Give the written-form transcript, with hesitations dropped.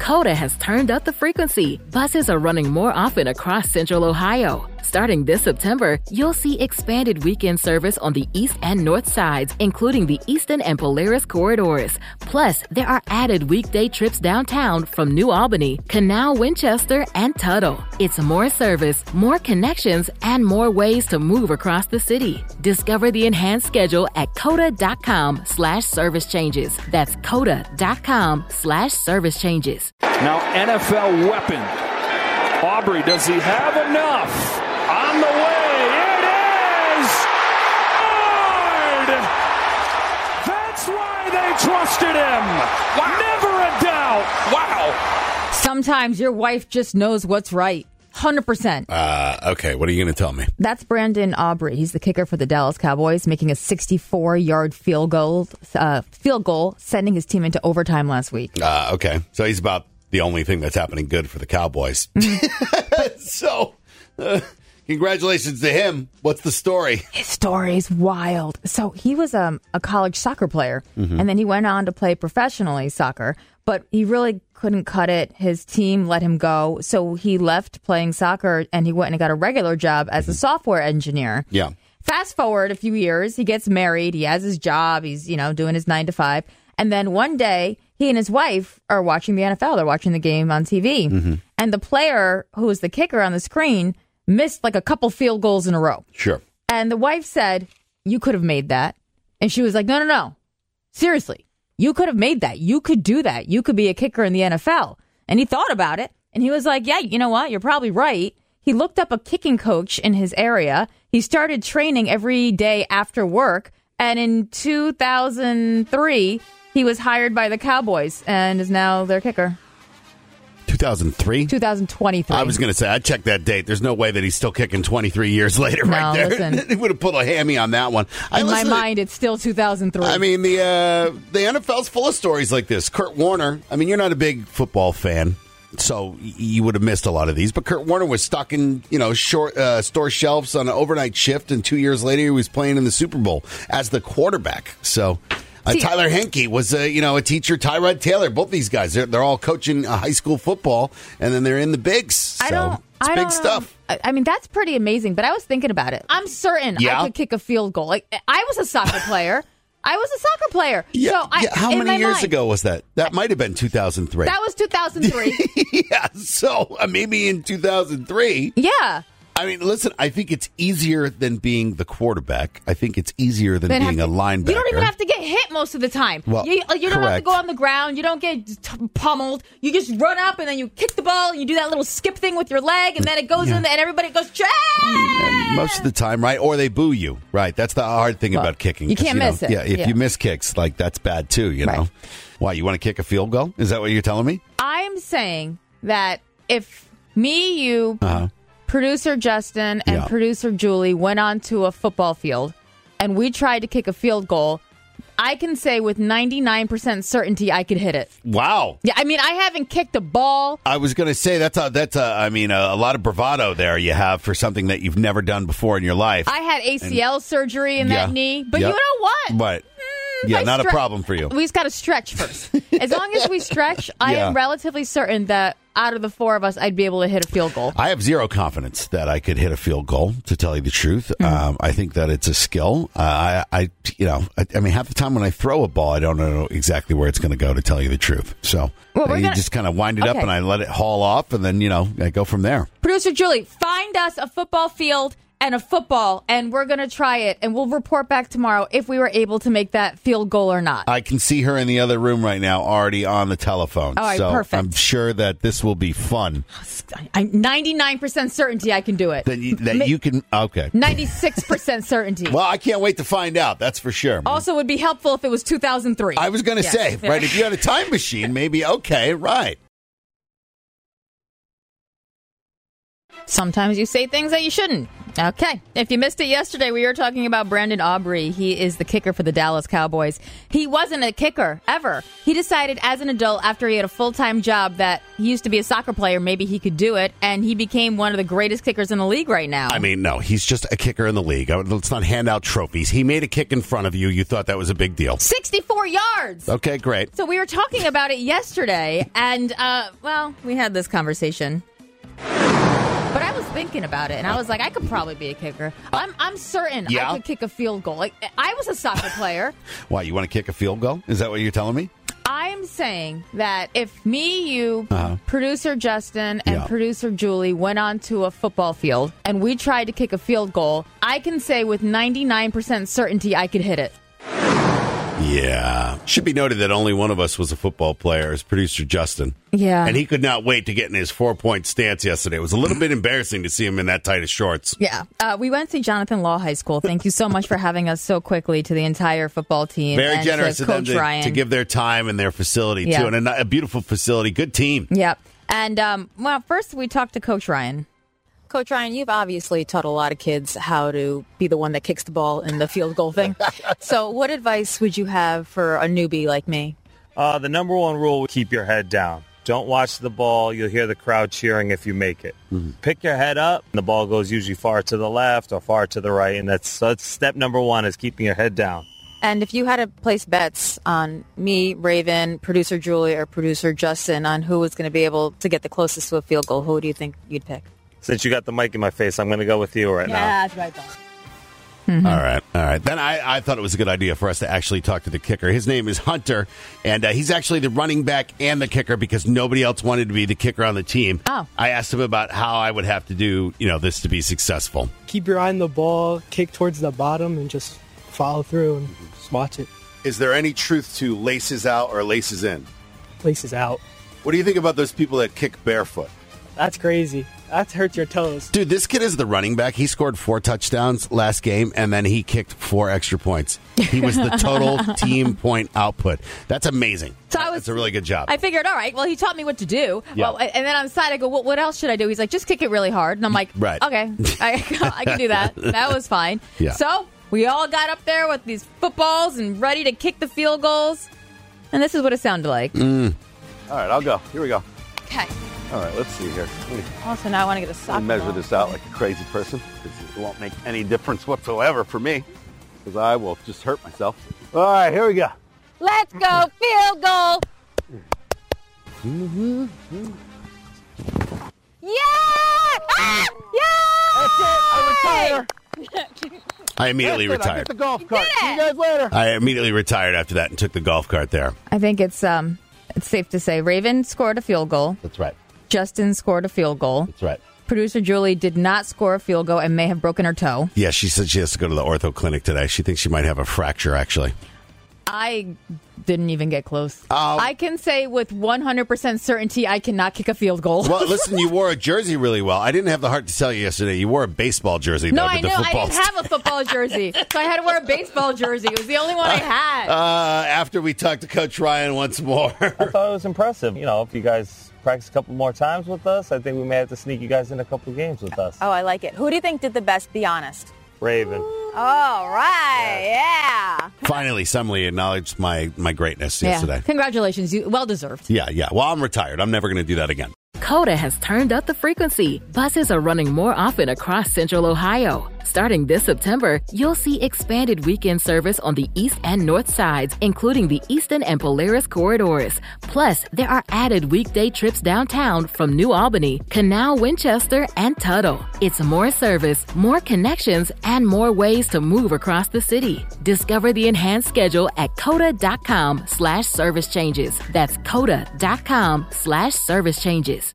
Coda has turned up the frequency. Buses are running more often across Central Ohio. Starting this September, you'll see expanded weekend service on the east and north sides, including the Eastern and Polaris corridors. Plus, there are added weekday trips downtown from New Albany, Canal, Winchester, and Tuttle. It's more service, more connections, and more ways to move across the city. Discover the enhanced schedule at coda.com/service changes. That's coda.com/service changes. Now NFL weapon. Aubrey, does he have enough? On the way, it is! Good! That's why they trusted him! Wow. Never a doubt! Wow! Sometimes your wife just knows what's right. 100%. Okay, what are you going to tell me? That's Brandon Aubrey. He's the kicker for the Dallas Cowboys, making a 64-yard field goal, sending his team into overtime last week. Okay, so he's about the only thing that's happening good for the Cowboys. So, congratulations to him. What's the story? His story is wild. So he was a college soccer player, and then he went on to play professionally soccer, but he really couldn't cut it. His team let him go, so he left playing soccer, and he went and got a regular job as a software engineer. Yeah. Fast forward a few years, he gets married, he has his job, he's, doing his 9 to 5, and then one day, he and his wife are watching the NFL. They're watching the game on TV. And the player who was the kicker on the screen missed like a couple field goals in a row. Sure. And the wife said, "You could have made that." And she was like, No. Seriously, you could have made that. You could do that. You could be a kicker in the NFL. And he thought about it. And he was like, yeah, you know what? You're probably right. He looked up a kicking coach in his area. He started training every day after work. And in 2003... he was hired by the Cowboys and is now their kicker. 2003? 2023. I was going to say, I'd check that date. There's no way that he's still kicking 23 years later right there. Listen. He would have put a hammy on that one. In my mind, it's still 2003. I mean, the NFL's full of stories like this. Kurt Warner, I mean, you're not a big football fan, so you would have missed a lot of these. But Kurt Warner was stuck in, store shelves on an overnight shift, and 2 years later, he was playing in the Super Bowl as the quarterback. So... Tyler Henke was, a teacher. Tyrod Taylor, both these guys, they're all coaching high school football, and then they're in the bigs. So it's big stuff. I mean, that's pretty amazing, but I was thinking about it. I'm certain I could kick a field goal. Like, I was a soccer player. Yeah, So how many years ago was that? That might have been 2003. That was 2003. Yeah, so maybe in 2003. Yeah. I mean, listen, I think it's easier than being the quarterback. I think it's easier than being a linebacker. You don't even have to get hit most of the time. Well, you don't have to go on the ground. You don't get pummeled. You just run up and then you kick the ball and you do that little skip thing with your leg and then it goes in and everybody goes, Trash! Most of the time, right? Or they boo you, right? That's the hard thing about kicking. You can't miss it. Yeah, if you miss kicks, like that's bad too, you know? Why, you want to kick a field goal? Is that what you're telling me? I'm saying that if me, you... Producer Justin and producer Julie went onto a football field and we tried to kick a field goal, I can say with 99% certainty I could hit it. Wow. Yeah, I mean, I haven't kicked a ball. I was going to say that's a lot of bravado there you have for something that you've never done before in your life. I had ACL surgery in that knee, but you know what? What? Yeah, not a problem for you. We just got to stretch first. As long as we stretch, I am relatively certain that out of the four of us, I'd be able to hit a field goal. I have zero confidence that I could hit a field goal, to tell you the truth. I think that it's a skill. I mean, half the time when I throw a ball, I don't know exactly where it's going to go, to tell you the truth. So you just kind of wind it up and I let it haul off, and then, I go from there. Producer Julie, find us a football field and a football, and we're going to try it, and we'll report back tomorrow if we were able to make that field goal or not. I can see her in the other room right now, already on the telephone. All right, so perfect. I'm sure that this will be fun. 99% certainty I can do it. You can, okay. 96% certainty. Well, I can't wait to find out, that's for sure. Man. Also, would be helpful if it was 2003. I was going to say, right, if you had a time machine, maybe, okay, right. Sometimes you say things that you shouldn't. Okay. If you missed it yesterday, we were talking about Brandon Aubrey. He is the kicker for the Dallas Cowboys. He wasn't a kicker, ever. He decided as an adult, after he had a full-time job, that he used to be a soccer player, maybe he could do it, and he became one of the greatest kickers in the league right now. I mean, no, he's just a kicker in the league. Let's not hand out trophies. He made a kick in front of you. You thought that was a big deal. 64 yards! Okay, great. So we were talking about it yesterday, and, we had this conversation. But I was thinking about it, and I was like, I could probably be a kicker. I'm certain I could kick a field goal. Like, I was a soccer player. Why, you want to kick a field goal? Is that what you're telling me? I'm saying that if me, you, producer Justin, and producer Julie went onto a football field, and we tried to kick a field goal, I can say with 99% certainty I could hit it. Yeah. Should be noted that only one of us was a football player, as producer Justin. Yeah. And he could not wait to get in his 4-point stance yesterday. It was a little bit embarrassing to see him in that tight of shorts. Yeah. We went to Jonathan Law High School. Thank you so much for having us so quickly, to the entire football team. Very and generous to of them Coach Ryan. to give their time and their facility, too. And a beautiful facility. Good team. Yeah. And, first we talked to Coach Ryan. Coach Ryan, you've obviously taught a lot of kids how to be the one that kicks the ball in the field goal thing. So what advice would you have for a newbie like me? The number one rule, keep your head down. Don't watch the ball. You'll hear the crowd cheering if you make it. Mm-hmm. Pick your head up. The ball goes usually far to the left or far to the right. And that's step number one, is keeping your head down. And if you had to place bets on me, Raven, producer Julie, or producer Justin on who was going to be able to get the closest to a field goal, who do you think you'd pick? Since you got the mic in my face, I'm going to go with you right now. Yeah, that's right. Mm-hmm. All right. Then I thought it was a good idea for us to actually talk to the kicker. His name is Hunter, and he's actually the running back and the kicker because nobody else wanted to be the kicker on the team. Oh. I asked him about how I would have to do, this to be successful. Keep your eye on the ball, kick towards the bottom, and just follow through and just watch it. Is there any truth to laces out or laces in? Laces out. What do you think about those people that kick barefoot? That's crazy. That hurts your toes. Dude, this kid is the running back. He scored 4 touchdowns last game, and then he kicked 4 extra points. He was the total team point output. That's amazing. That's a really good job. I figured, all right, well, he taught me what to do. Yeah. Well, and then on the side, I go, what else should I do? He's like, just kick it really hard. And I'm like, right. Okay, I can do that. That was fine. Yeah. So we all got up there with these footballs and ready to kick the field goals. And this is what it sounded like. All right, I'll go. Here we go. Okay. All right, let's see here. Also, now I want to get a soccer Measure ball. this out like a crazy person because it won't make any difference whatsoever for me because I will just hurt myself. All right, here we go. Let's go, field goal. Yeah! Ah! Yeah! That's it. I retire. I immediately That's it. I retired. get the golf cart. did it. See you guys later. I immediately retired after that and took the golf cart there. I think it's safe to say Raven scored a field goal. That's right. Justin scored a field goal. That's right. Producer Julie did not score a field goal and may have broken her toe. Yeah, she said she has to go to the ortho clinic today. She thinks she might have a fracture, actually. I didn't even get close. I can say with 100% certainty I cannot kick a field goal. Well, listen, you wore a jersey really well. I didn't have the heart to tell you yesterday. You wore a baseball jersey. No, though, I with the know. I football didn't have a football jersey. So I had to wear a baseball jersey. It was the only one I had. After we talked to Coach Ryan once more. I thought it was impressive. If you guys practice a couple more times with us, I think we may have to sneak you guys in a couple games with us. Oh, I like it. Who do you think did the best? Be honest. Raven. All right, yeah. Finally, somebody acknowledged my greatness yesterday. Congratulations. Well deserved. Yeah. Well, I'm retired. I'm never going to do that again. Coda has turned up the frequency. Buses are running more often across Central Ohio. Starting this September, you'll see expanded weekend service on the east and north sides, including the Eastern and Polaris corridors. Plus, there are added weekday trips downtown from New Albany, Canal, Winchester, and Tuttle. It's more service, more connections, and more ways to move across the city. Discover the enhanced schedule at coda.com/service changes. That's coda.com/service changes.